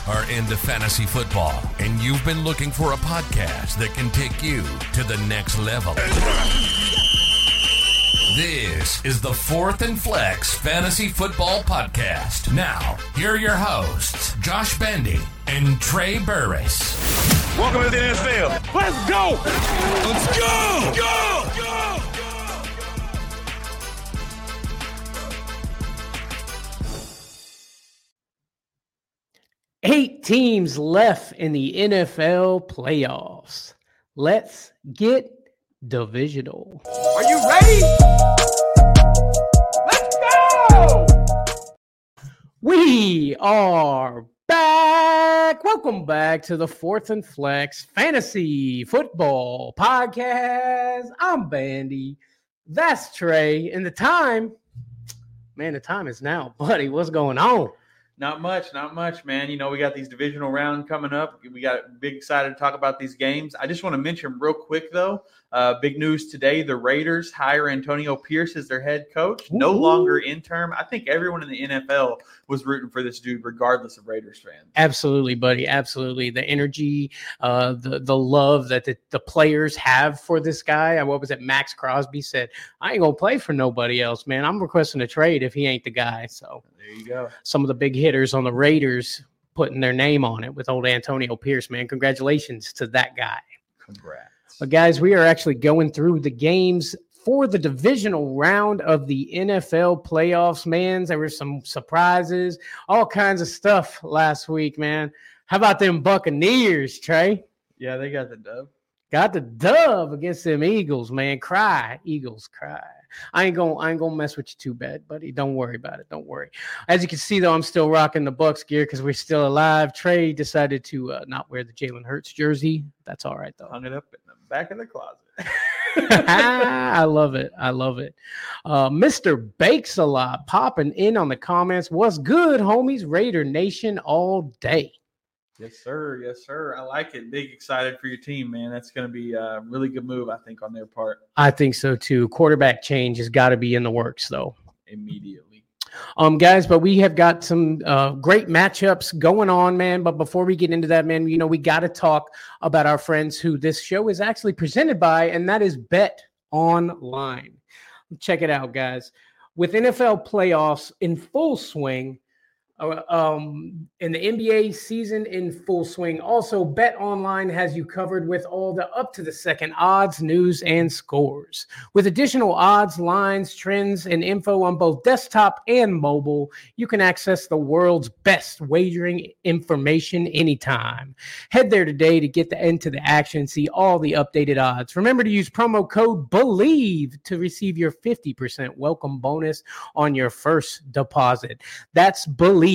are into fantasy football, and you've been looking for a podcast that can take you to the next level. This is the Fourth and Flex Fantasy Football Podcast. Now, here are your hosts, Josh Bandy and Trey Burris. Welcome to the NFL. Let's go! Let's go! Go! Go! 8 teams left in the NFL playoffs. Let's get divisional. Are you ready? Let's go! We are back. Welcome back to the Fourth and Flex Fantasy Football Podcast. I'm Bandy. That's Trey. And the time is now. Buddy, what's going on? Not much, man. You know, we got these divisional round coming up. We got big excited to talk about these games. I just want to mention real quick, though, big news today. The Raiders hire Antonio Pierce as their head coach. No longer interim. I think everyone in the NFL was rooting for this dude, regardless of Raiders fans. Absolutely, buddy. Absolutely. The energy, the love that the players have for this guy. What was it? Max Crosby said, I ain't going to play for nobody else, man. I'm requesting a trade if he ain't the guy. So there you go. Some of the big hitters on the Raiders putting their name on it with old Antonio Pierce, man. Congratulations to that guy. Congrats. But guys, we are actually going through the games for the divisional round of the NFL playoffs, man. There were some surprises, all kinds of stuff last week, man. How about them Buccaneers, Trey? Yeah, they got the dub. Got the dub against them Eagles, man. Cry, Eagles, cry. I ain't gonna mess with you too bad, buddy. Don't worry about it. Don't worry. As you can see, though, I'm still rocking the Bucs gear because we're still alive. Trey decided to not wear the Jalen Hurts jersey. That's all right, though. Hung it up in the back of the closet. I love it. I love it. Mr. Bakes a lot popping in on the comments. What's good, homies? Raider Nation all day. Yes, sir. Yes, sir. I like it. Big excited for your team, man. That's going to be a really good move, I think, on their part. I think so, too. Quarterback change has got to be in the works, though. Immediately. Guys, but we have got some great matchups going on, man. But before we get into that, man, you know, we got to talk about our friends who this show is actually presented by, and that is Bet Online. Check it out, guys. With NFL playoffs in full swing, in the NBA season in full swing. Also, Bet Online has you covered with all the up-to-the-second odds, news, and scores. With additional odds, lines, trends, and info on both desktop and mobile, you can access the world's best wagering information anytime. Head there today to get into the action and see all the updated odds. Remember to use promo code BELIEVE to receive your 50% welcome bonus on your first deposit. That's BELIEVE.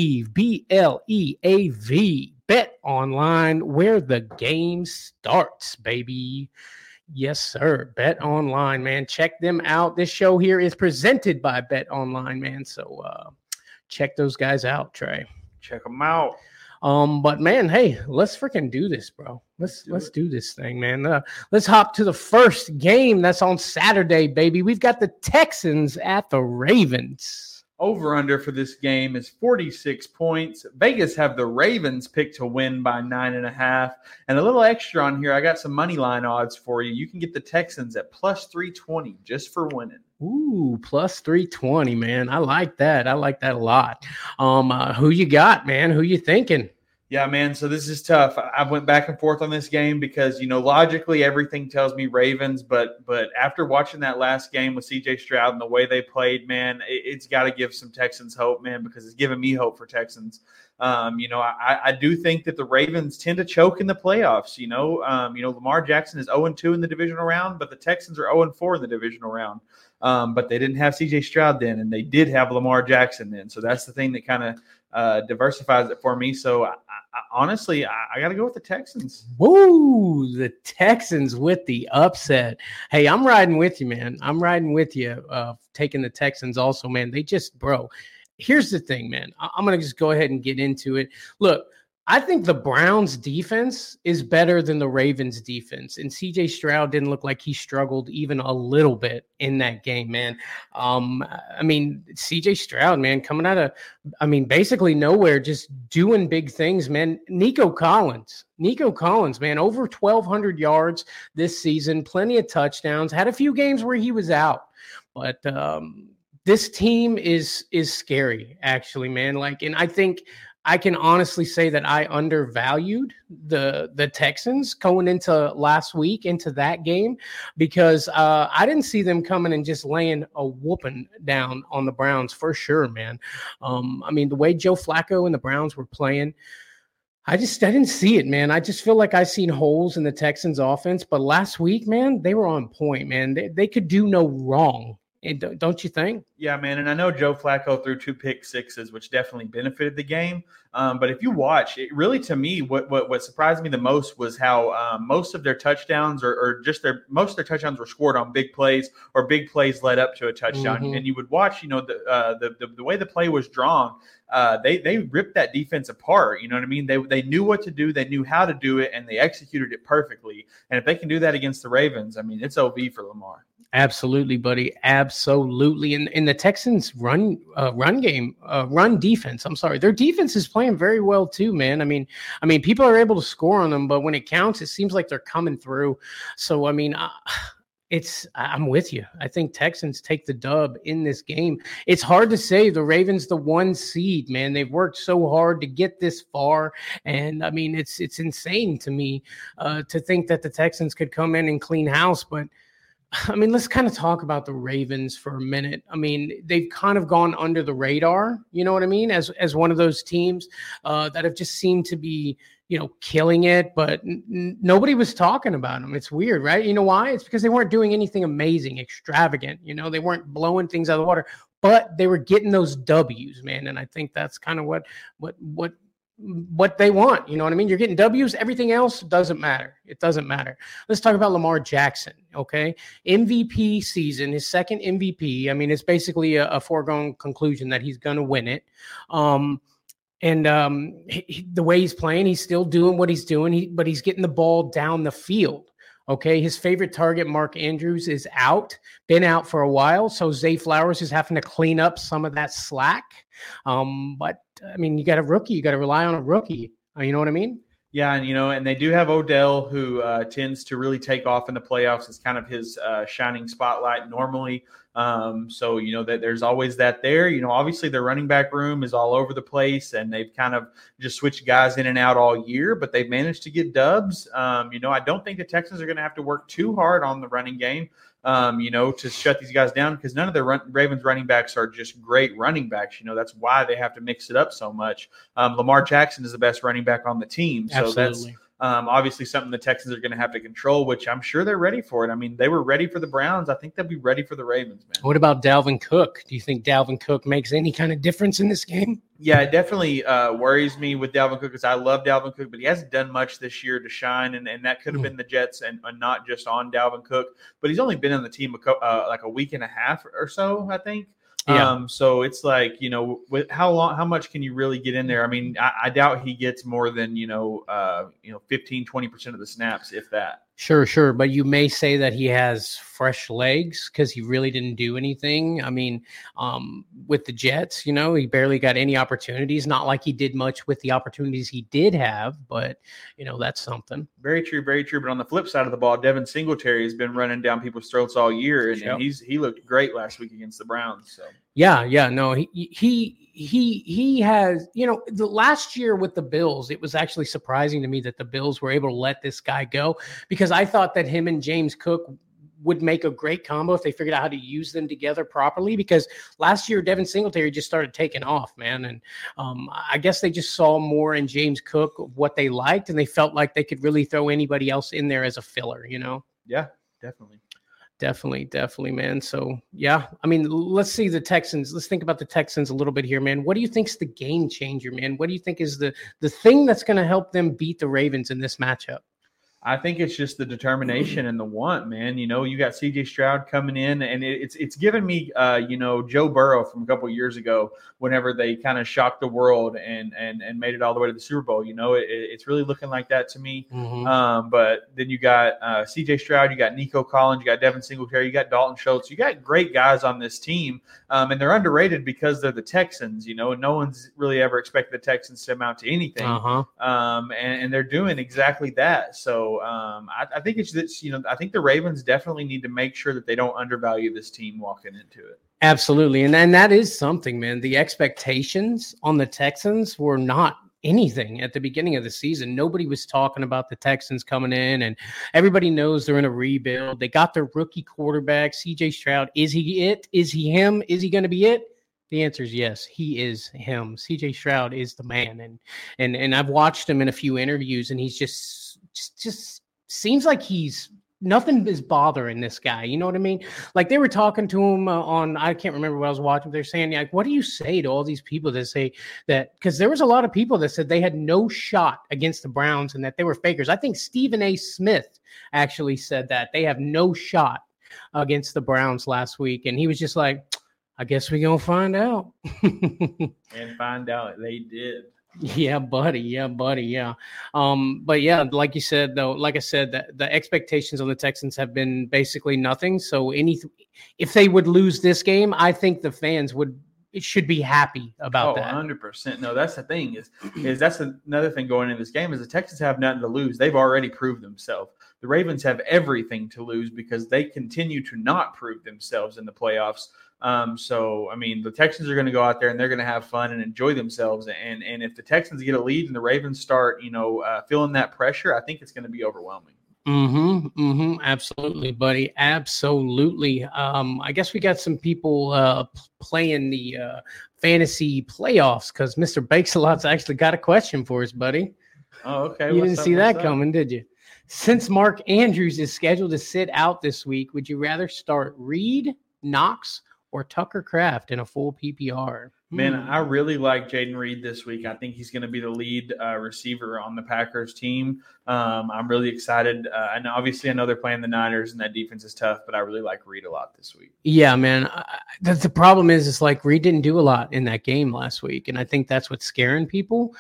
BLEAV. Bet Online, where the game starts, baby. Yes, sir. Bet Online, man. Check them out. This show here is presented by Bet Online, man. So check those guys out, Trey. Check them out. But man, hey, let's freaking do this, bro. Let's do this thing, man. Let's hop to the first game. That's on Saturday, baby. We've got the Texans at the Ravens. Over-under for this game is 46 points. Vegas have the Ravens picked to win by 9.5. And a little extra on here, I got some money line odds for you. You can get the Texans at plus 320 just for winning. Ooh, plus 320, man. I like that. I like that a lot. Who you got, man? Who you thinking? Yeah, man, so this is tough. I went back and forth on this game because, you know, logically everything tells me Ravens, but after watching that last game with C.J. Stroud and the way they played, man, it's got to give some Texans hope, man, because it's giving me hope for Texans. You know, I do think that the Ravens tend to choke in the playoffs. You know, Lamar Jackson is 0-2 in the divisional round, but the Texans are 0-4 in the divisional round. But they didn't have C.J. Stroud then, and they did have Lamar Jackson then. So that's the thing that kind of diversifies it for me. So honestly, I got to go with the Texans. Woo, the Texans with the upset. Hey, I'm riding with you, man. I'm riding with you, taking the Texans also, man. They just, bro, here's the thing, man. I'm going to just go ahead and get into it. Look, I think the Browns defense is better than the Ravens defense. And CJ Stroud didn't look like he struggled even a little bit in that game, man. CJ Stroud, man, coming out of, basically nowhere, just doing big things, man. Nico Collins, man, over 1,200 yards this season, plenty of touchdowns, had a few games where he was out. But this team is scary, actually, man. And I think I can honestly say that I undervalued the Texans going into last week, into that game, because I didn't see them coming and just laying a whooping down on the Browns for sure, man. The way Joe Flacco and the Browns were playing, I didn't see it, man. I just feel like I seen holes in the Texans offense, but last week, man, they were on point, man. They could do no wrong. Don't you think? Yeah, man. And I know Joe Flacco threw 2 pick sixes, which definitely benefited the game. But if you watch, it really, to me, what surprised me the most was how most of their touchdowns most of their touchdowns were scored on big plays, or big plays led up to a touchdown. Mm-hmm. And you would watch, the way the play was drawn, they ripped that defense apart. You know what I mean? They knew what to do, they knew how to do it, and they executed it perfectly. And if they can do that against the Ravens, it's OV for Lamar. Absolutely, buddy. Absolutely. And the Texans run defense. I'm sorry. Their defense is playing very well too, man. People are able to score on them, but when it counts, it seems like they're coming through. So, I'm with you. I think Texans take the dub in this game. It's hard to say. The Ravens, the 1 seed, man. They've worked so hard to get this far, and it's insane to me to think that the Texans could come in and clean house, but let's kind of talk about the Ravens for a minute. They've kind of gone under the radar, you know what I mean, as one of those teams that have just seemed to be, killing it, but nobody was talking about them. It's weird, right? You know why? It's because they weren't doing anything amazing, extravagant. They weren't blowing things out of the water, but they were getting those W's, man. And I think that's kind of what they want. You know what I mean? You're getting W's. Everything else doesn't matter. It doesn't matter. Let's talk about Lamar Jackson. Okay. MVP season, his second MVP. It's basically a foregone conclusion that he's going to win it. The way he's playing, he's still doing what he's doing, but he's getting the ball down the field. Okay. His favorite target, Mark Andrews, is been out for a while. So Zay Flowers is having to clean up some of that slack. But you got a rookie, you got to rely on a rookie. You know what I mean? Yeah. And they do have Odell, who tends to really take off in the playoffs. It's kind of his shining spotlight normally. So that there's always that there. Obviously their running back room is all over the place, and they've kind of just switched guys in and out all year, but they've managed to get dubs. I don't think the Texans are going to have to work too hard on the running game, to shut these guys down, because none of the Ravens running backs are just great running backs. That's why they have to mix it up so much. Lamar Jackson is the best running back on the team. So Absolutely. That's obviously something the Texans are going to have to control, which I'm sure they're ready for it. They were ready for the Browns. I think they'll be ready for the Ravens, man. What about Dalvin Cook? Do you think Dalvin Cook makes any kind of difference in this game? Yeah, it definitely worries me with Dalvin Cook, because I love Dalvin Cook, but he hasn't done much this year to shine, and that could have been the Jets and not just on Dalvin Cook. But he's only been on the team like a week and a half or so, I think. Yeah. So it's like, with how much can you really get in there? I doubt he gets more than, 15, 20% of the snaps, if that. Sure. But you may say that he has fresh legs because he really didn't do anything. With the Jets, he barely got any opportunities. Not like he did much with the opportunities he did have, but, that's something. Very true, very true. But on the flip side of the ball, Devin Singletary has been running down people's throats all year, and he looked great last week against the Browns. So. Yeah. No, he has, the last year with the Bills, it was actually surprising to me that the Bills were able to let this guy go, because I thought that him and James Cook would make a great combo if they figured out how to use them together properly, because last year Devin Singletary just started taking off, man. And I guess they just saw more in James Cook of what they liked, and they felt like they could really throw anybody else in there as a filler, Yeah, definitely. Definitely, man. So, yeah, let's see the Texans. Let's think about the Texans a little bit here, man. What do you think's the game changer, man? What do you think is the thing that's going to help them beat the Ravens in this matchup? I think it's just the determination and the want, man. You know, you got C.J. Stroud coming in, and it's given me, Joe Burrow from a couple of years ago, whenever they kind of shocked the world and made it all the way to the Super Bowl. You know, it's really looking like that to me. Mm-hmm. But then you got C.J. Stroud, you got Nico Collins, you got Devin Singletary, you got Dalton Schultz, you got great guys on this team, and they're underrated because they're the Texans. You know, no one's really ever expected the Texans to amount to anything, and they're doing exactly that. So I think it's this. You know, I think the Ravens definitely need to make sure that they don't undervalue this team walking into it. Absolutely, and that is something, man. The expectations on the Texans were not anything at the beginning of the season. Nobody was talking about the Texans coming in, and everybody knows they're in a rebuild. They got their rookie quarterback, C.J. Stroud. Is he it? Is he him? Is he going to be it? The answer is yes, he is him. C.J. Stroud is the man, and I've watched him in a few interviews, and he's just seems like nothing is bothering this guy. You know what I mean? Like they were talking to him on, I can't remember what I was watching. They're saying, like, what do you say to all these people that say that? Because there was a lot of people that said they had no shot against the Browns and that they were fakers. I think Stephen A. Smith actually said that they have no shot against the Browns last week. And he was just like, I guess we're going to find out. And find out they did. Yeah, buddy. Yeah. But yeah, like you said, though, like I said, the expectations on the Texans have been basically nothing. So if they would lose this game, I think the fans should be happy about that. 100%. No, that's the thing is that's another thing going into this game is the Texans have nothing to lose. They've already proved themselves. The Ravens have everything to lose because they continue to not prove themselves in the playoffs. So, I mean, the Texans are going to go out there and they're going to have fun and enjoy themselves. And if the Texans get a lead and the Ravens start, feeling that pressure, I think it's going to be overwhelming. Absolutely, buddy. Absolutely. I guess we got some people playing the fantasy playoffs because Mr. Bakes-a-Lot's actually got a question for us, buddy. Oh, okay. You didn't see that coming, did you? Since Mark Andrews is scheduled to sit out this week, would you rather start Reed, Knox, or Tucker Kraft in a full PPR? Man, I really like Jaden Reed this week. I think he's going to be the lead receiver on the Packers team. I'm really excited. And obviously, I know they're playing the Niners, and that defense is tough, but I really like Reed a lot this week. Yeah, man. The problem is like Reed didn't do a lot in that game last week, and I think that's what's scaring people.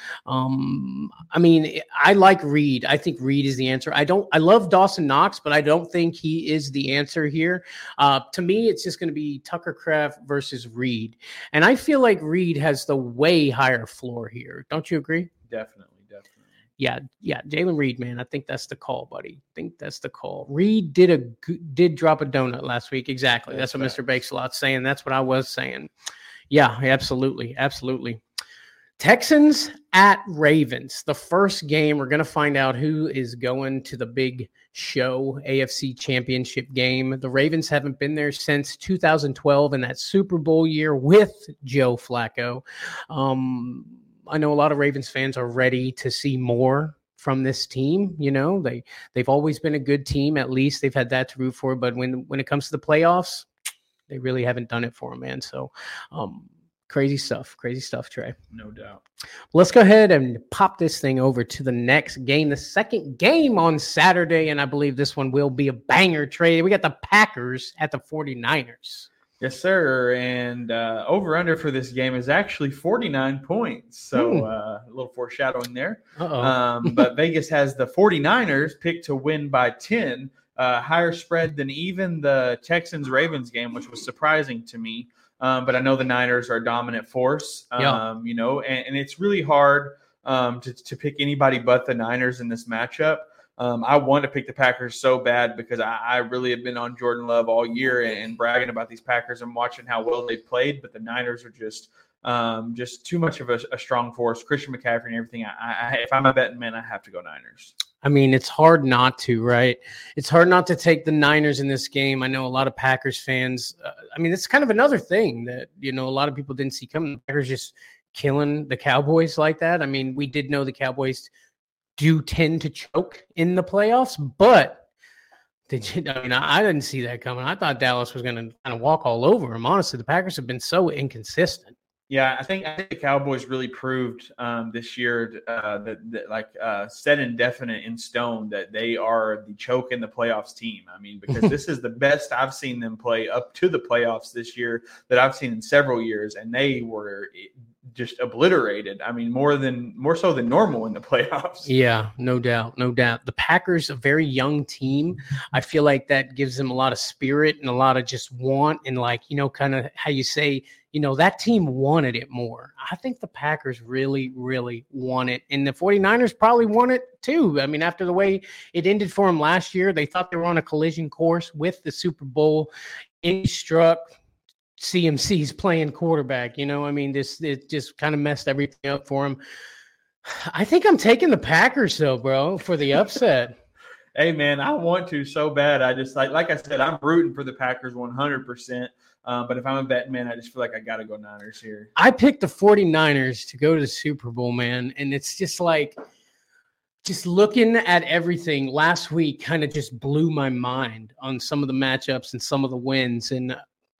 I mean, I like Reed. I think Reed is the answer. I love Dawson Knox, but I don't think he is the answer here. To me, it's just going to be Tucker Kraft versus Reed, and I feel like Reed has the way higher floor here. Don't you agree? Definitely. Yeah. Jalen Reed, man. I think that's the call, buddy. I think that's the call. Reed did drop a donut last week. Exactly. That's what Mr. Bakes-a-Lot's saying. That's what I was saying. Yeah, absolutely. Texans at Ravens. The first game, we're going to find out who is going to the big show, AFC Championship game. The Ravens haven't been there since 2012 in that Super Bowl year with Joe Flacco. I know a lot of Ravens fans are ready to see more from this team. You know, they've always been a good team. At least they've had that to root for. But when it comes to the playoffs, they really haven't done it for them, man. So, crazy stuff, Trey. No doubt. Let's go ahead and pop this thing over to the next game, the second game on Saturday, and I believe this one will be a banger, Trey. We got the Packers at the 49ers. Yes, sir. And over-under for this game is actually 49 points. So a little foreshadowing there. But Vegas has the 49ers picked to win by 10, higher spread than even the Texans-Ravens game, which was surprising to me. But I know the Niners are a dominant force, and it's really hard to pick anybody but the Niners in this matchup. I want to pick the Packers so bad because I really have been on Jordan Love all year and bragging about these Packers and watching how well they've played. But the Niners are just too much of a strong force. Christian McCaffrey and everything. If I'm a betting man, I have to go Niners. I mean, it's hard not to, right? It's hard not to take the Niners in this game. I know a lot of Packers fans. It's kind of another thing that, a lot of people didn't see coming. The Packers just killing the Cowboys like that. I mean, we did know the Cowboys do tend to choke in the playoffs, but I didn't see that coming. I thought Dallas was going to kind of walk all over them. Honestly, the Packers have been so inconsistent. Yeah, I think the Cowboys really proved this year that set and definite in stone that they are the choke in the playoffs team. I mean, because this is the best I've seen them play up to the playoffs this year that I've seen in several years, and they were just obliterated. I mean, more so than normal in the playoffs. Yeah, no doubt. The Packers, a very young team. I feel like that gives them a lot of spirit and a lot of just want and kind of how you say, that team wanted it more. I think the Packers really, really want it. And the 49ers probably want it too. I mean, after the way it ended for them last year, they thought they were on a collision course with the Super Bowl. It struck. CMC's playing quarterback, it just kind of messed everything up for him. I think I'm taking the Packers though, bro, for the upset. Hey man, I want to so bad. I just like I said, I'm rooting for the Packers 100%. But if I'm a betting man, I just feel like I got to go Niners here. I picked the 49ers to go to the Super Bowl, man. And it's just just looking at everything last week kind of just blew my mind on some of the matchups and some of the wins. And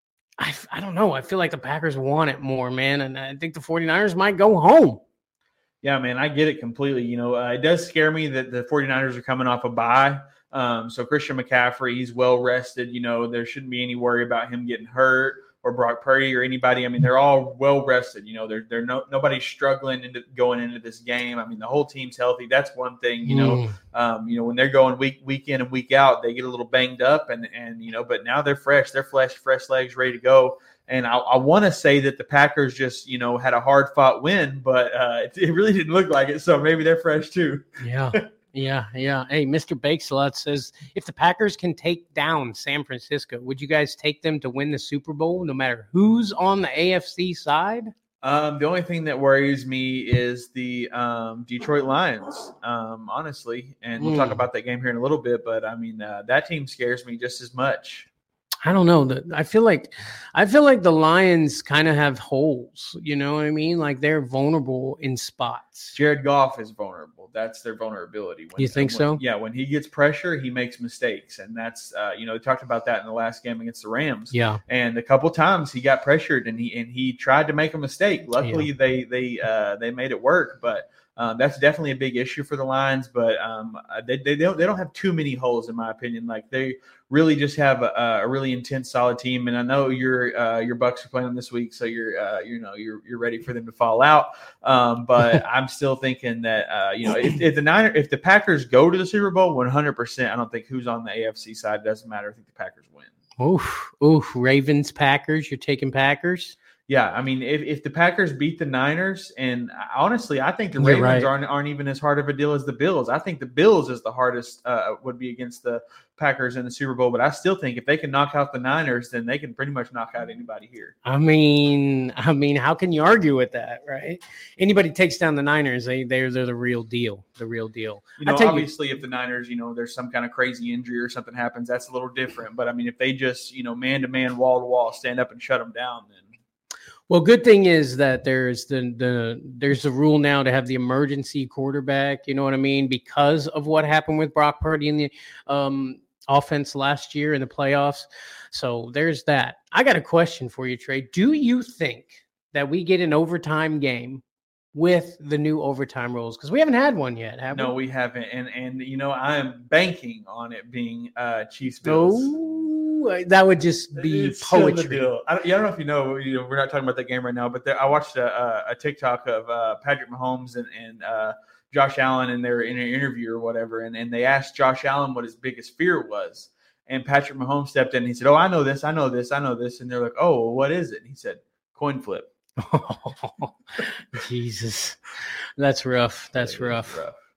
I don't know. I feel like the Packers want it more, man. And I think the 49ers might go home. Yeah, man, I get it completely. It does scare me that the 49ers are coming off a bye. So Christian McCaffrey, he's well rested. There shouldn't be any worry about him getting hurt or Brock Purdy or anybody. I mean, they're all well rested. Nobody's struggling going into this game. I mean, the whole team's healthy. That's one thing. When they're going week in and week out, they get a little banged up, and but now they're fresh. They're fresh legs, ready to go. And I want to say that the Packers just had a hard fought win, but it really didn't look like it. So maybe they're fresh too. Yeah. Yeah. Hey, Mr. Bakeslot says, if the Packers can take down San Francisco, would you guys take them to win the Super Bowl no matter who's on the AFC side? The only thing that worries me is the Detroit Lions, honestly. And we'll talk about that game here in a little bit. But, I mean, that team scares me just as much. I don't know. I feel like the Lions kind of have holes. You know what I mean? Like they're vulnerable in spots. Jared Goff is vulnerable. That's their vulnerability. You think so? Yeah. When he gets pressure, he makes mistakes, and that's we talked about that in the last game against the Rams. Yeah. And a couple times he got pressured, and he tried to make a mistake. Luckily, they made it work, but. That's definitely a big issue for the Lions, but they don't have too many holes in my opinion. Like they really just have a really intense, solid team. And I know your Bucks are playing them this week, so you're ready for them to fall out. But I'm still thinking that if the Packers go to the Super Bowl, 100%. I don't think who's on the AFC side. It doesn't matter. I think the Packers win. Oof. Ravens, Packers. You're taking Packers. Yeah, I mean, if the Packers beat the Niners, and honestly, I think the Ravens aren't even as hard of a deal as the Bills. I think the Bills is the hardest would be against the Packers in the Super Bowl. But I still think if they can knock out the Niners, then they can pretty much knock out anybody here. I mean, how can you argue with that, right? Anybody takes down the Niners, they're the real deal. The real deal. Obviously, if the Niners, there's some kind of crazy injury or something happens, that's a little different. But I mean, if they just, man to man, wall to wall, stand up and shut them down, then. Well, good thing is that there's the rule now to have the emergency quarterback. You know what I mean? Because of what happened with Brock Purdy in the offense last year in the playoffs. So there's that. I got a question for you, Trey. Do you think that we get an overtime game with the new overtime rules? Because we haven't had one yet, have we? No, we haven't. And I am banking on it being Chiefs Bills. Oh. That would just be poetry. I don't know if you know, we're not talking about that game right now, but I watched a TikTok of Patrick Mahomes and Josh Allen, and they're in an interview or whatever, and they asked Josh Allen what his biggest fear was, and Patrick Mahomes stepped in and he said, "Oh, I know this, and they're like, "Oh, well, what is it?" And he said, "Coin flip." Oh, Jesus, that's rough. That's rough.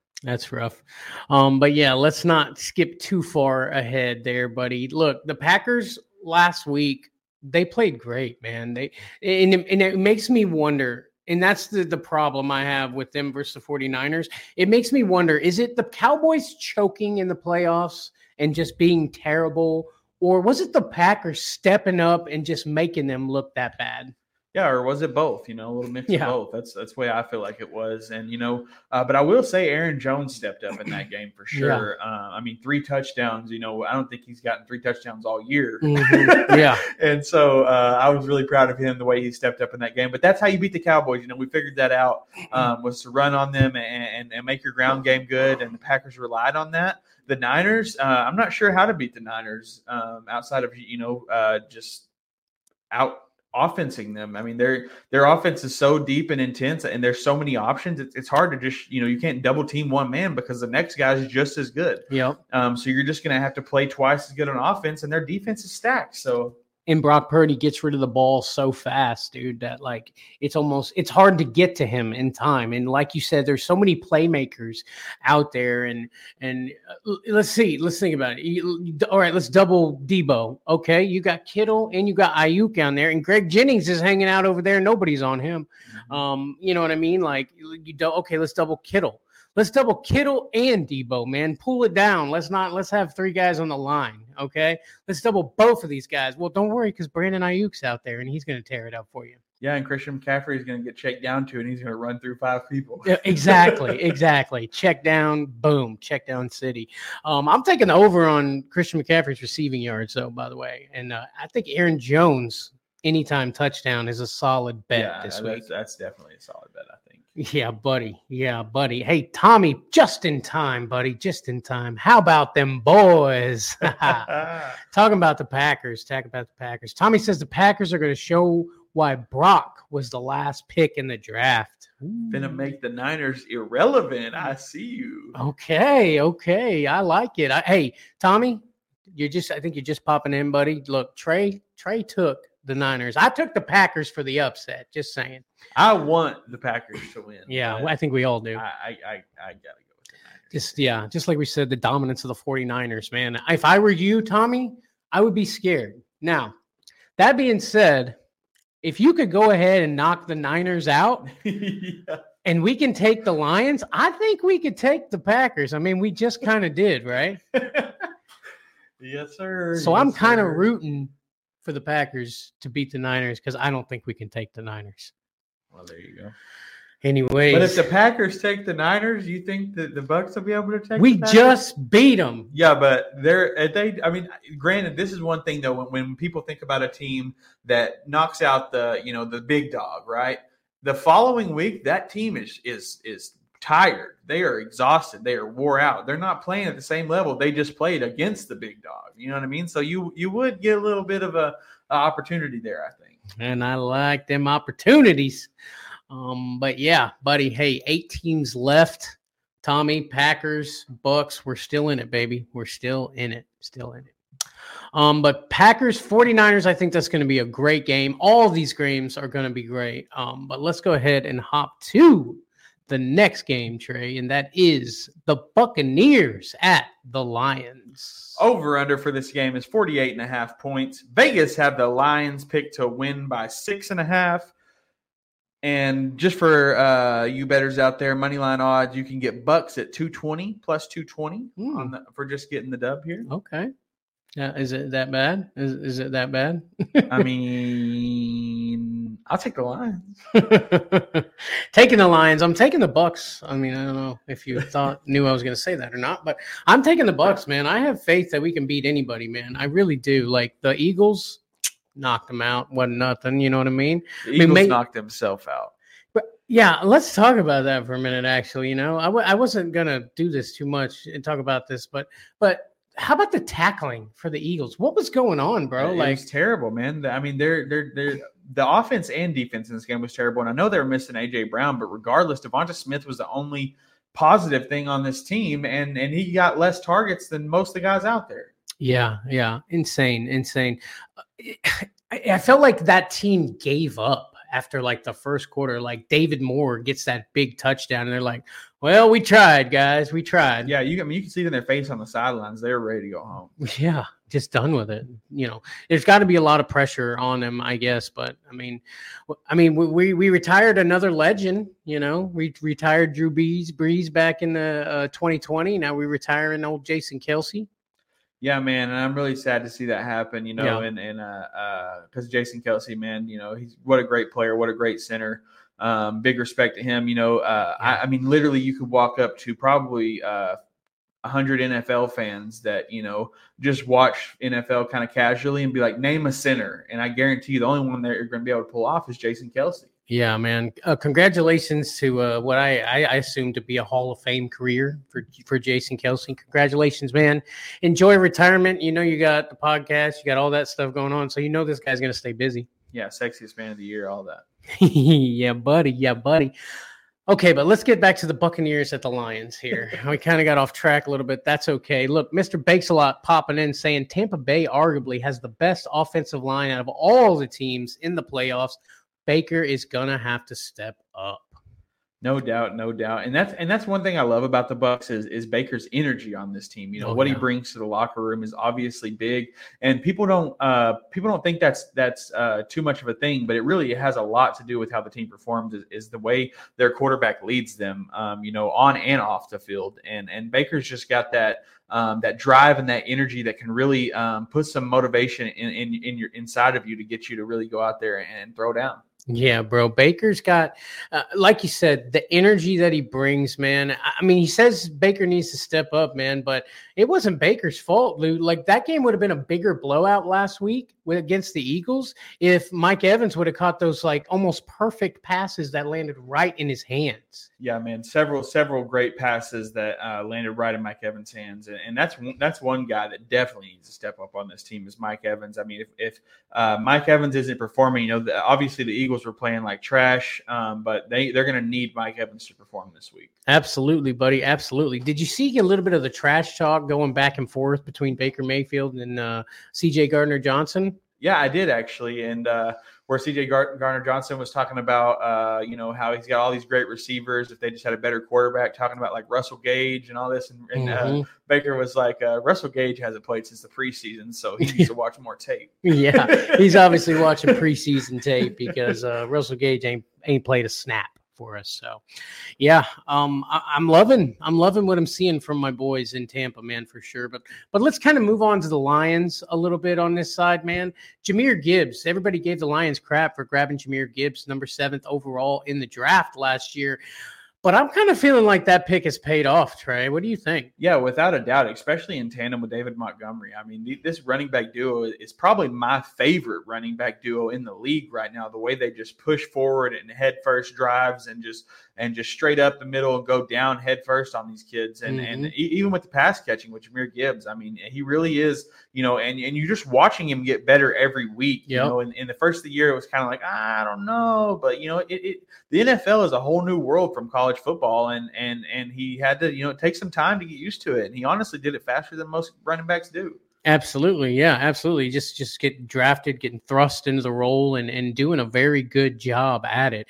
But yeah, let's not skip too far ahead there, buddy. Look, the Packers last week, they played great, man. And it makes me wonder, and that's the problem I have with them versus the 49ers. It makes me wonder, is it the Cowboys choking in the playoffs and just being terrible, or was it the Packers stepping up and just making them look that bad? Yeah, or was it both? A little mix Yeah. of both. That's the way I feel like it was. And but I will say Aaron Jones stepped up in that game for sure. 3 touchdowns. I don't think he's gotten 3 touchdowns all year. Mm-hmm. Yeah, and so I was really proud of him the way he stepped up in that game. But that's how you beat the Cowboys. We figured that out was to run on them and make your ground game good. And the Packers relied on that. The Niners, I'm not sure how to beat the Niners outside of just out offensing them. I mean, their offense is so deep and intense, and there's so many options. It's hard to just you can't double team one man because the next guy is just as good. Yep. So you're just gonna have to play twice as good on offense, and their defense is stacked. So. And Brock Purdy gets rid of the ball so fast, dude, that it's hard to get to him in time. And like you said, there's so many playmakers out there. And let's think about it. All right, let's double Debo. Okay, you got Kittle and you got Ayuk down there, and Greg Jennings is hanging out over there. Nobody's on him. You know what I mean? Like okay, let's double Kittle. Let's double Kittle and Debo, man. Pull it down. Let's have 3 guys on the line, okay? Let's double both of these guys. Well, don't worry, because Brandon Ayuk's out there, and he's going to tear it up for you. Yeah, and Christian McCaffrey is going to get checked down too, and he's going to run through 5 people. Exactly. Check down, boom, check down city. I'm taking the over on Christian McCaffrey's receiving yards, though, by the way. And I think Aaron Jones, anytime touchdown, is a solid bet this week. That's definitely a solid bet, I think. Yeah, buddy. Hey, Tommy, just in time, buddy. Just in time. How about them boys? Talking about the Packers. Tommy says the Packers are going to show why Brock was the last pick in the draft. Gonna make the Niners irrelevant. I see you. Okay. I like it. Hey, Tommy, I think you're just popping in, buddy. Look, Trey took the Niners. I took the Packers for the upset. Just saying. I want the Packers to win. Yeah, I think we all do. I gotta go with the Niners. Just like we said, the dominance of the 49ers, man. If I were you, Tommy, I would be scared. Now, that being said, if you could go ahead and knock the Niners out and we can take the Lions, I think we could take the Packers. I mean, we just kind of did, right? Yes, sir. So I'm kind of rooting for the Packers to beat the Niners because I don't think we can take the Niners. Well, there you go. Anyways. But if the Packers take the Niners, you think that the Bucs will be able to take We the Packers? just beat them. Yeah, but granted, this is one thing, though, when people think about a team that knocks out the big dog, right? The following week, that team is tired. They are exhausted. They are wore out. They're not playing at the same level they just played against the big dog. You know what I mean? So you would get a little bit of a opportunity there, I think. And I like them opportunities. But yeah, buddy, hey, 8 teams left. Tommy, Packers, Bucks, we're still in it, baby. We're still in it. But Packers, 49ers, I think that's going to be a great game. All of these games are going to be great. But let's go ahead and hop to the next game, Trey, and that is the Buccaneers at the Lions. Over-under for this game is 48.5 points. Vegas have the Lions picked to win by 6.5. And just for you bettors out there, moneyline odds, you can get Bucks at 220 plus 220 for just getting the dub here. Okay. Is it that bad? Is it that bad? I mean, I'll take the Lions. Taking the Lions. I'm taking the Bucks. I mean, I don't know if you knew I was going to say that or not, but I'm taking the Bucks, man. I have faith that we can beat anybody, man. I really do. Like the Eagles knocked them out. Wasn't nothing. You know what I mean? The Eagles knocked themselves out. But yeah, let's talk about that for a minute, actually. You know, I wasn't going to do this too much and talk about this, but how about the tackling for the Eagles? What was going on, bro? It was terrible, man. I mean, they're the offense and defense in this game was terrible. And I know they were missing A.J. Brown, but regardless, Devonta Smith was the only positive thing on this team, and he got less targets than most of the guys out there. Yeah. Insane. I felt like that team gave up after like the first quarter. Like David Moore gets that big touchdown, and they're like, well, we tried, guys. We tried. Yeah, you can see it in their face on the sidelines. They're ready to go home. Yeah, just done with it. You know, there's got to be a lot of pressure on them, I guess. But I mean, we retired another legend. You know, we retired Drew Brees back in the 2020. Now we retiring old Jason Kelce. Yeah, man, and I'm really sad to see that happen. Yeah. And because Jason Kelce, man, he's what a great player, what a great center. Big respect to him. I mean, literally, you could walk up to probably 100 NFL fans that just watch NFL kind of casually and be like, name a center, and I guarantee you, the only one that you're going to be able to pull off is Jason Kelce. Yeah, man. Congratulations to what I assume to be a Hall of Fame career for Jason Kelce. Congratulations, man. Enjoy retirement. You got the podcast, you got all that stuff going on, so this guy's going to stay busy. Yeah, sexiest man of the year, all that. Yeah, buddy. Yeah, buddy. Okay, but let's get back to the Buccaneers at the Lions here. We kind of got off track a little bit. That's okay. Look, Mr. Bakes-A-Lot popping in saying Tampa Bay arguably has the best offensive line out of all the teams in the playoffs. Baker is going to have to step up. No doubt. And that's one thing I love about the Bucs is Baker's energy on this team. What he brings to the locker room is obviously big, and people don't think that's too much of a thing, but it really has a lot to do with how the team performs is the way their quarterback leads them, on and off the field. And Baker's just got that drive and that energy that can really put some motivation in your inside of you to get you to really go out there and throw down. Yeah, bro. Baker's got, like you said, the energy that he brings, man. I mean, he says Baker needs to step up, man, but it wasn't Baker's fault, Lou. Like, that game would have been a bigger blowout last week against the Eagles if Mike Evans would have caught those, like, almost perfect passes that landed right in his hands. Yeah, man. Several great passes that landed right in Mike Evans' hands. And that's one guy that definitely needs to step up on this team is Mike Evans. I mean, if Mike Evans isn't performing, obviously the Eagles were playing like trash, but they're going to need Mike Evans to perform this week. Absolutely, buddy. Absolutely. Did you see a little bit of the trash talk going back and forth between Baker Mayfield and C.J. Gardner-Johnson? Yeah, I did actually. And where C.J. Gardner-Johnson was talking about, how he's got all these great receivers if they just had a better quarterback, talking about like Russell Gage and all this. And Baker was like, Russell Gage hasn't played since the preseason, so he needs to watch more tape. Yeah, he's obviously watching preseason tape because Russell Gage ain't played a snap for us. So, yeah, I'm loving what I'm seeing from my boys in Tampa, man, for sure. But let's kind of move on to the Lions a little bit on this side, man. Jahmyr Gibbs. Everybody gave the Lions crap for grabbing Jahmyr Gibbs, number 7th overall in the draft last year. But I'm kind of feeling like that pick has paid off, Trey. What do you think? Yeah, without a doubt, especially in tandem with David Montgomery. I mean, this running back duo is probably my favorite running back duo in the league right now. The way they just push forward and head first drives and just straight up the middle and go down head first on these kids. And even with the pass catching with Jahmyr Gibbs, I mean, he really is, and you're just watching him get better every week. Yep. In the first of the year, it was kind of like, I don't know. But, the NFL is a whole new world from college football. And he had to, take some time to get used to it. And he honestly did it faster than most running backs do. Absolutely. Yeah, absolutely. Just getting drafted, getting thrust into the role and doing a very good job at it.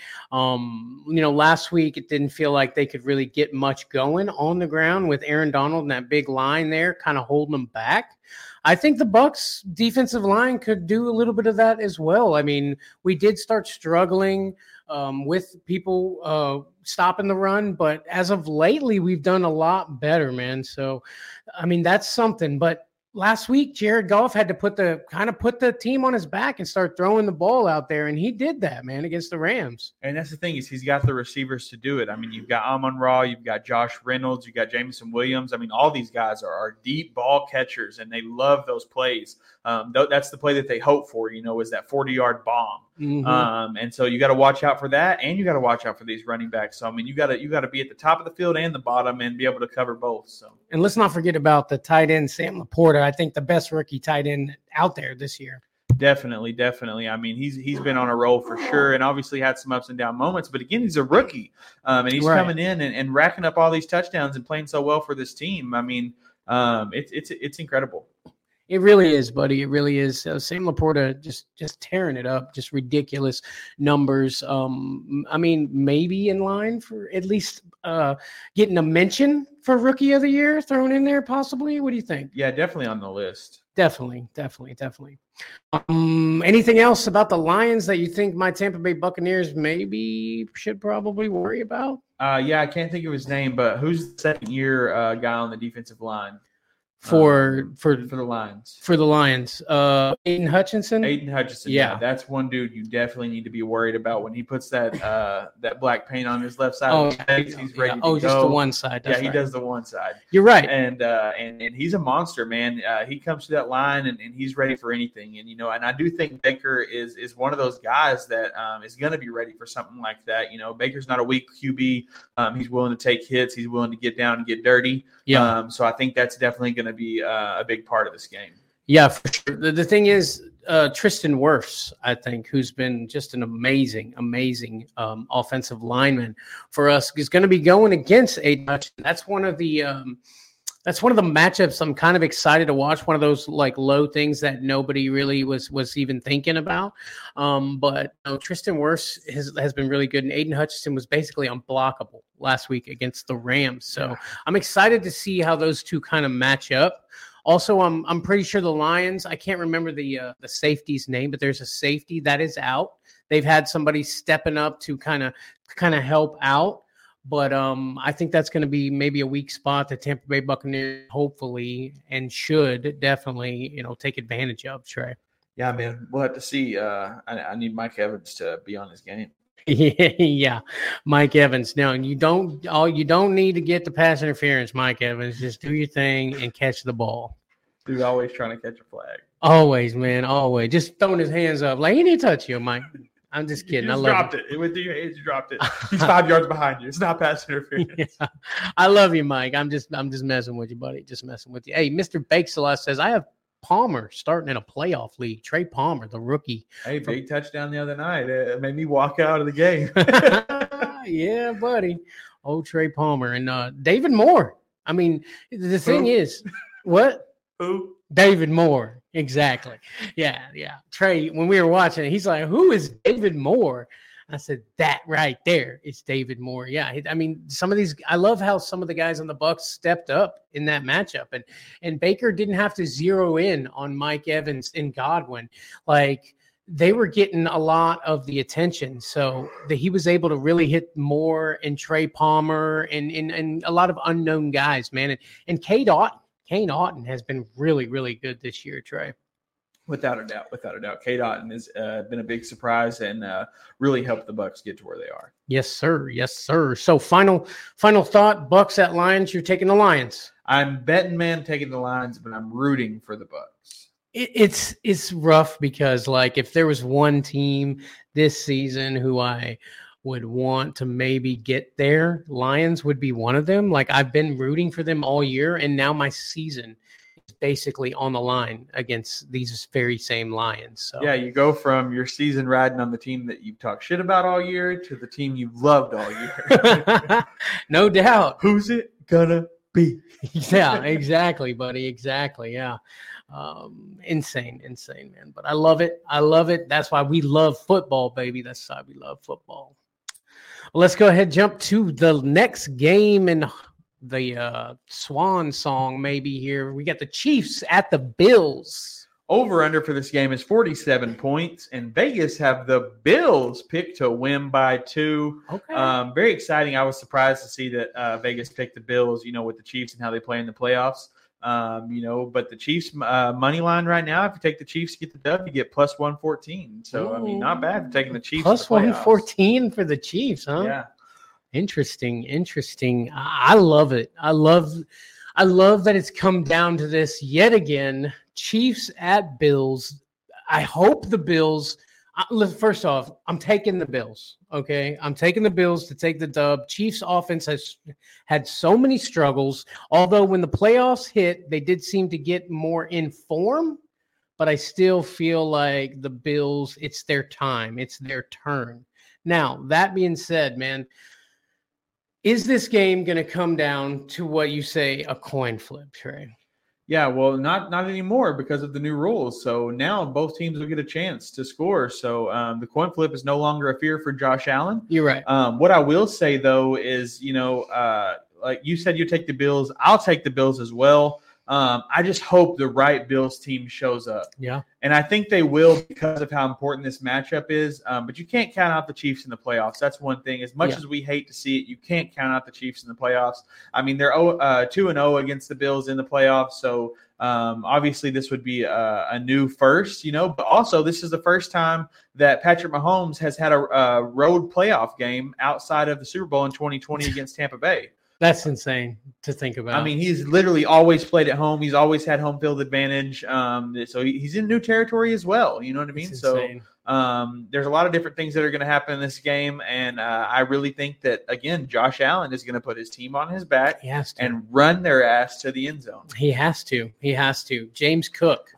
Last week it didn't feel like they could really get much going on the ground with Aaron Donald and that big line there kind of holding them back. I think the Bucs defensive line could do a little bit of that as well. I mean, we did start struggling with people stopping the run, but as of lately, we've done a lot better, man. So, I mean, that's something. But last week, Jared Goff had to put the team on his back and start throwing the ball out there, and he did that, man, against the Rams. And that's the thing is he's got the receivers to do it. I mean, you've got Amon-Ra, you've got Josh Reynolds, you've got Jameson Williams. I mean, all these guys are deep ball catchers, and they love those plays. That's the play that they hope for, is that 40-yard bomb. Mm-hmm. And so you got to watch out for that, and you got to watch out for these running backs. So I mean, you got to be at the top of the field and the bottom, and be able to cover both. So, and let's not forget about the tight end Sam Laporta. I think the best rookie tight end out there this year. Definitely. I mean, he's been on a roll for sure, and obviously had some ups and down moments. But again, he's a rookie, and he's coming in and racking up all these touchdowns and playing so well for this team. I mean, it's incredible. It really is, buddy. It really is. Sam Laporta just tearing it up, just ridiculous numbers. I mean, maybe in line for at least getting a mention for Rookie of the Year thrown in there, possibly. What do you think? Yeah, definitely on the list. Definitely. Anything else about the Lions that you think my Tampa Bay Buccaneers maybe should probably worry about? Yeah, I can't think of his name, but who's the second-year guy on the defensive line? for the Lions. For the Lions, Aiden Hutchinson. Yeah, that's one dude you definitely need to be worried about when he puts that that black paint on his left side of his face. He's ready to go. Just the one side. That's he does the one side. You're right. And he's a monster, man. He comes to that line and he's ready for anything. And and I do think Baker is one of those guys that is going to be ready for something like that. Baker's not a weak QB. He's willing to take hits. He's willing to get down and get dirty. Yeah. So I think that's definitely going to be a big part of this game. Yeah, for sure. The thing is, Tristan Wirfs, I think, who's been just an amazing offensive lineman for us, is going to be going against Aiden Hutchinson. That's one of the matchups I'm kind of excited to watch. One of those like low things that nobody really was even thinking about. But Tristan Wirfs has been really good, and Aiden Hutchinson was basically unblockable last week against the Rams. So I'm excited to see how those two kind of match up. Also, I'm pretty sure the Lions, I can't remember the safety's name, but there's a safety that is out. They've had somebody stepping up to kind of help out. But I think that's going to be maybe a weak spot that Tampa Bay Buccaneers hopefully and should definitely, take advantage of, Trey. Yeah, man. We'll have to see. I need Mike Evans to be on this game. Yeah, Mike Evans. No, you don't need to get the pass interference, Mike Evans. Just do your thing and catch the ball. Dude, always trying to catch a flag. Always, man. Always. Just throwing his hands up like he didn't touch you, Mike. I'm just kidding. You dropped it. It went through your hands. You dropped it. He's 5 yards behind you. It's not pass interference. Yeah. I love you, Mike. I'm just messing with you, buddy. Just messing with you. Hey, Mr. Bakesalas says I have Palmer starting in a playoff league. Trey Palmer, the rookie. Hey, big touchdown the other night. It made me walk out of the game. Yeah, buddy. Oh, Trey Palmer and David Moore. I mean, the thing is, what? Who? David Moore. Exactly. Yeah. Trey, when we were watching it, he's like, who is David Moore? I said, that right there is David Moore. Yeah. I mean, some of these, I love how some of the guys on the Bucs stepped up in that matchup. And Baker didn't have to zero in on Mike Evans and Godwin. Like, they were getting a lot of the attention. So he was able to really hit Moore and Trey Palmer and a lot of unknown guys, man. And Kane Otten has been really, really good this year, Trey. Without a doubt. Kate Otten has been a big surprise and really helped the Bucs get to where they are. Yes, sir. So final thought, Bucs at Lions. You're taking the Lions. I'm betting, man, taking the Lions, but I'm rooting for the Bucs. It's rough because, like, if there was one team this season who I would want to maybe get there, Lions would be one of them. Like, I've been rooting for them all year, and now my season is basically on the line against these very same Lions. So yeah, you go from your season riding on the team that you've talked shit about all year to the team you've loved all year. No doubt. Who's it gonna be? Yeah, exactly, buddy. Exactly. Yeah. Insane, man. But I love it. That's why we love football, baby. That's why we love football. Well, let's go ahead and jump to the next game and the swan song maybe here. We got the Chiefs at the Bills. Over under for this game is 47 points, and Vegas have the Bills picked to win by 2. Okay. Very exciting. I was surprised to see that Vegas picked the Bills, with the Chiefs and how they play in the playoffs. But the Chiefs money line right now, if you take the Chiefs to get the dub, you get plus 114. So, I mean, not bad for taking the Chiefs. Plus 114 for the Chiefs, huh? Yeah. Interesting. I love it. I love that it's come down to this yet again. Chiefs at Bills. I hope the Bills. First off, I'm taking the Bills. Okay, I'm taking the Bills to take the dub. Chiefs offense has had so many struggles. Although when the playoffs hit, they did seem to get more in form. But I still feel like the Bills, it's their time. It's their turn. Now, that being said, man, is this game going to come down to what you say, a coin flip, Trey? Yeah, well, not anymore because of the new rules. So now both teams will get a chance to score. So the coin flip is no longer a fear for Josh Allen. You're right. What I will say, though, is, like you said, you take the Bills. I'll take the Bills as well. I just hope the right Bills team shows up. Yeah. And I think they will because of how important this matchup is. But you can't count out the Chiefs in the playoffs. That's one thing. As much as we hate to see it, you can't count out the Chiefs in the playoffs. I mean, they're 2-0 against the Bills in the playoffs. So obviously this would be a new first, but also this is the first time that Patrick Mahomes has had a road playoff game outside of the Super Bowl in 2020 against Tampa Bay. That's insane to think about. I mean, he's literally always played at home. He's always had home field advantage. So he's in new territory as well. You know what I mean? So there's a lot of different things that are going to happen in this game. And I really think that, again, Josh Allen is going to put his team on his back and run their ass to the end zone. He has to. James Cook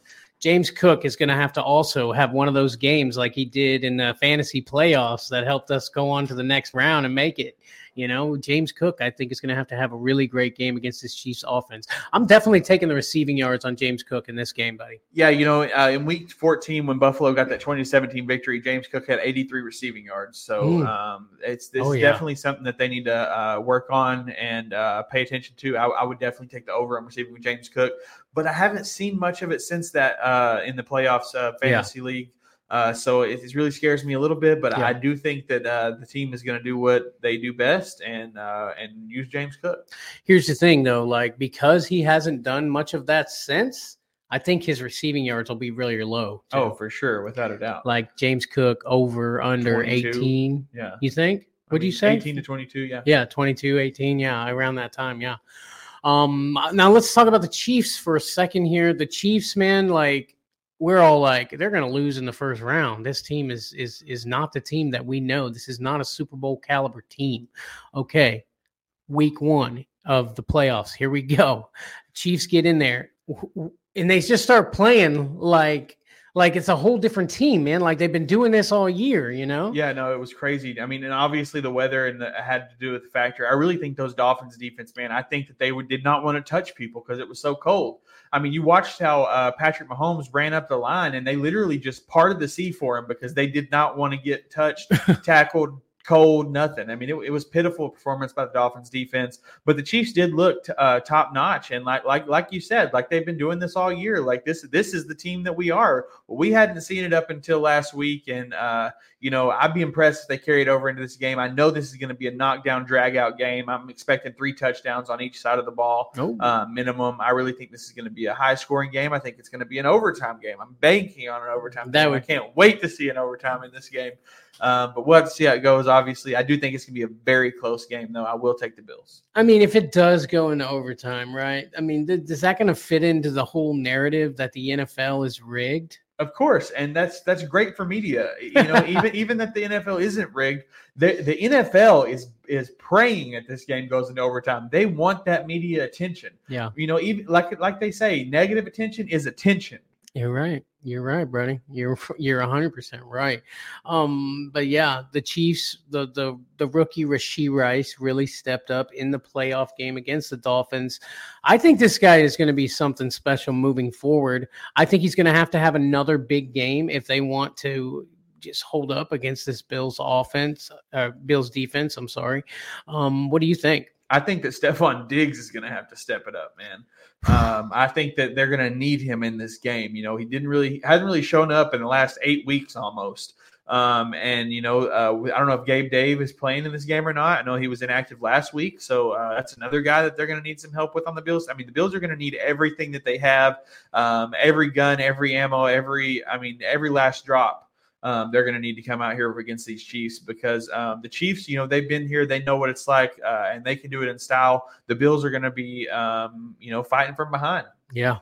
is going to have to also have one of those games like he did in the fantasy playoffs that helped us go on to the next round and make it. James Cook, I think, is going to have a really great game against this Chiefs offense. I'm definitely taking the receiving yards on James Cook in this game, buddy. Yeah, in Week 14 when Buffalo got that 2017 victory, James Cook had 83 receiving yards. So it's definitely something that they need to work on and pay attention to. I would definitely take the over on receiving with James Cook. But I haven't seen much of it since that in the playoffs fantasy league. So it really scares me a little bit, but I do think that the team is going to do what they do best and use James Cook. Here's the thing, though, because he hasn't done much of that since, I think his receiving yards will be really low, too. Oh, for sure, without a doubt. Like James Cook under 22. 18. Yeah. You think? What do you say? 18 to 22, yeah. Yeah, 22, 18, around that time, yeah. Now let's talk about the Chiefs for a second here. The Chiefs, man, we're all they're going to lose in the first round. This team is not the team that we know. This is not a Super Bowl caliber team. Okay, week 1 of the playoffs. Here we go. Chiefs get in there, and they just start playing like it's a whole different team, man. Like they've been doing this all year, Yeah, no, it was crazy. I mean, and obviously the weather and had to do with the factor. I really think those Dolphins defense, man, I think that they did not want to touch people because it was so cold. I mean, you watched how Patrick Mahomes ran up the line, and they literally just parted the sea for him because they did not want to get touched, tackled, cold, nothing. I mean, it was pitiful performance by the Dolphins defense, but the Chiefs did look top notch. And like you said, they've been doing this all year. This is the team that we are. Well, we hadn't seen it up until last week. And, I'd be impressed if they carry it over into this game. I know this is going to be a knockdown, drag-out game. I'm expecting 3 touchdowns on each side of the ball, minimum. I really think this is going to be a high-scoring game. I think it's going to be an overtime game. I'm banking on an overtime game. I can't wait to see an overtime in this game. But we'll have to see how it goes, obviously. I do think it's going to be a very close game, though. I will take the Bills. I mean, if it does go into overtime, right? I mean, is that going to fit into the whole narrative that the NFL is rigged? Of course, and that's great for media. Even that the NFL isn't rigged, the NFL is praying that this game goes into overtime. They want that media attention. Yeah. Even like they say, negative attention is attention. You're right. You're right, buddy. You're 100% right. But yeah, the Chiefs, the rookie Rashee Rice really stepped up in the playoff game against the Dolphins. I think this guy is going to be something special moving forward. I think he's going to have another big game if they want to just hold up against this Bills defense. I'm sorry. What do you think? I think that Stephon Diggs is going to have to step it up, man. I think that they're going to need him in this game. He hasn't really shown up in the last 8 weeks almost. I don't know if Gabe Dave is playing in this game or not. I know he was inactive last week. So that's another guy that they're going to need some help with on the Bills. I mean, the Bills are going to need everything that they have, every gun, every ammo, every last drop. They're going to need to come out here against these Chiefs because the Chiefs, they've been here. They know what it's like, and they can do it in style. The Bills are going to be, fighting from behind. Yeah.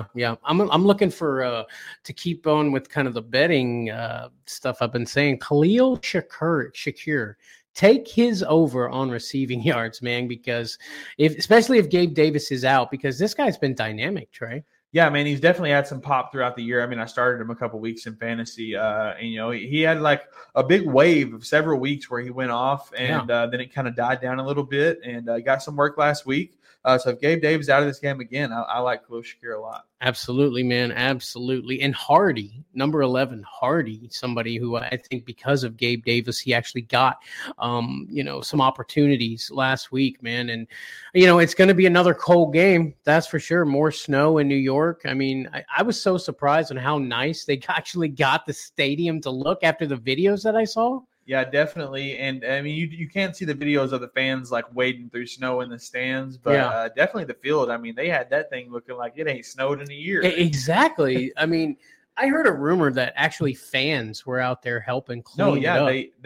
I'm looking for to keep on with kind of the betting stuff I've been saying. Khalil Shakir, take his over on receiving yards, man, because especially if Gabe Davis is out, because this guy's been dynamic, Trey. Yeah, man, he's definitely had some pop throughout the year. I mean, I started him a couple weeks in fantasy, and he had like a big wave of several weeks where he went off, and then it kind of died down a little bit, and got some work last week. So if Gabe Davis out of this game again, I like Khalil Shakir a lot. Absolutely, man. Absolutely. And Hardy, number 11, Hardy, somebody who I think because of Gabe Davis, he actually got, some opportunities last week, man. And, it's going to be another cold game. That's for sure. More snow in New York. I mean, I was so surprised on how nice they actually got the stadium to look after the videos that I saw. Yeah, definitely. And I mean, you can't see the videos of the fans like wading through snow in the stands, but definitely the field. I mean, they had that thing looking like it ain't snowed in a year. Exactly. I mean, I heard a rumor that actually fans were out there helping clean it up.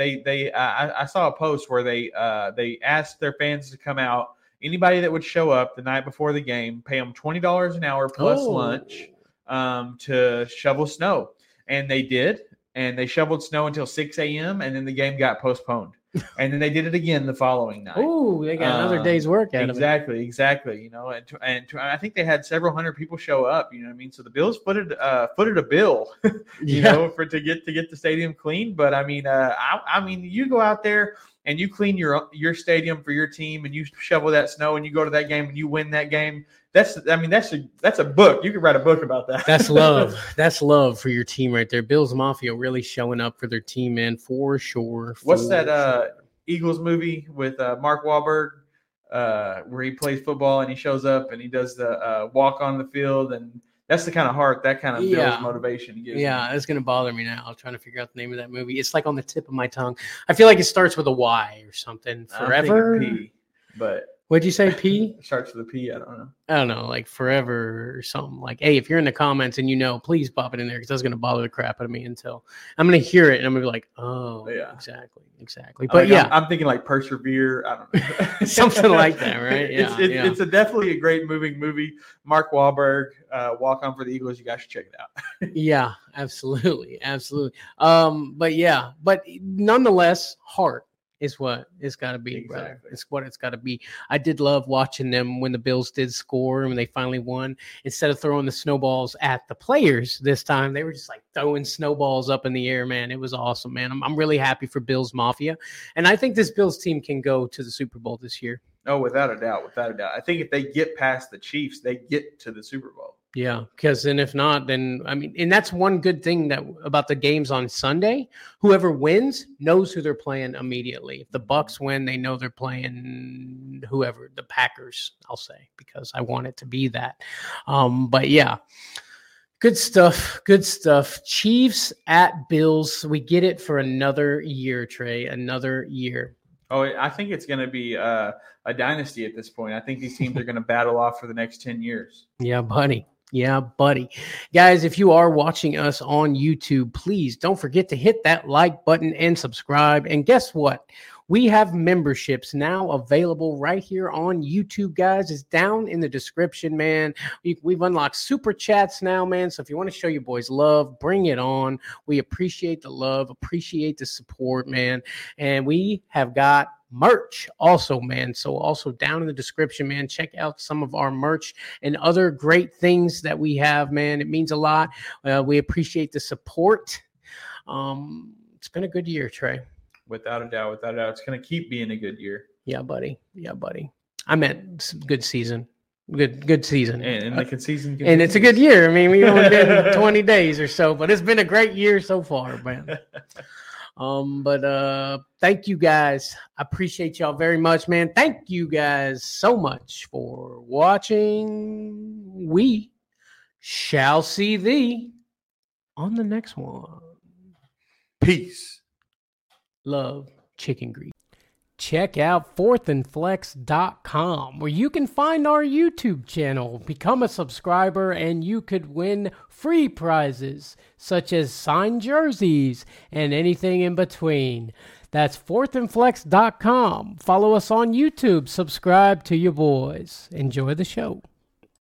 I saw a post where they asked their fans to come out. Anybody that would show up the night before the game, pay them $20 an hour plus lunch to shovel snow, and they did. And they shoveled snow until 6 a.m. and then the game got postponed. And then they did it again the following night. Oh, they got another day's work out of it. Exactly. And I think they had several hundred people show up. You know what I mean? So the Bills footed a bill, to get the stadium clean. But I mean, you go out there and you clean your stadium for your team and you shovel that snow and you go to that game and you win that game. That's a book. You could write a book about that. That's love. That's love for your team right there. Bills Mafia really showing up for their team, man, for sure. What's that Eagles movie with Mark Wahlberg where he plays football and he shows up and he does the walk on the field, and that's the kind of heart, that kind of Bills motivation gives me. It's going to bother me now. I'm trying to figure out the name of that movie. It's like on the tip of my tongue. I feel like it starts with a Y or something. Forever? P, but... What'd you say, P? Starts with a P. I don't know. Like forever or something. Like, hey, if you're in the comments and please pop it in there because that's going to bother the crap out of me until I'm going to hear it and I'm going to be like, oh, yeah, exactly. But I'm thinking like Persevere. I don't know. Something like that, right? Yeah, it's definitely a great movie. Mark Wahlberg, Walk On for the Eagles. You guys should check it out. Yeah, absolutely. But nonetheless, heart is what it's got to be. Exactly. Brother. It's what it's got to be. I did love watching them when the Bills did score and when they finally won. Instead of throwing the snowballs at the players this time, they were just like throwing snowballs up in the air, man. It was awesome, man. I'm really happy for Bills Mafia. And I think this Bills team can go to the Super Bowl this year. Oh, without a doubt. I think if they get past the Chiefs, they get to the Super Bowl. Yeah, because then if not, then and that's one good thing about the games on Sunday. Whoever wins knows who they're playing immediately. If the Bucs win, they know they're playing whoever, the Packers, I'll say, because I want it to be that. But yeah, good stuff. Chiefs at Bills. We get it for another year, Trey. Another year. Oh, I think it's going to be a dynasty at this point. I think these teams are going to battle off for the next 10 years. Yeah, buddy. Guys, if you are watching us on YouTube, please don't forget to hit that like button and subscribe. And guess what? We have memberships now available right here on YouTube, guys. It's down in the description, man. We've unlocked super chats now, man. So if you want to show your boys love, bring it on. We appreciate the love, appreciate the support, man. And we have got merch also, man. So also down in the description, man, check out some of our merch and other great things that we have, man. It means a lot. We appreciate the support. It's been a good year, Trey. Without a doubt. It's going to keep being a good year. Yeah, buddy. I meant good season. Good season. And the season continues. And it's a good year. I mean, we only been 20 days or so, but it's been a great year so far, man. But thank you guys. I appreciate y'all very much, man. Thank you guys so much for watching. We shall see thee on the next one. Peace. Love, chicken grease. Check out fourthandflex.com where you can find our YouTube channel, become a subscriber, and you could win free prizes such as signed jerseys and anything in between. That's fourthandflex.com. Follow us on YouTube. Subscribe to your boys. Enjoy the show.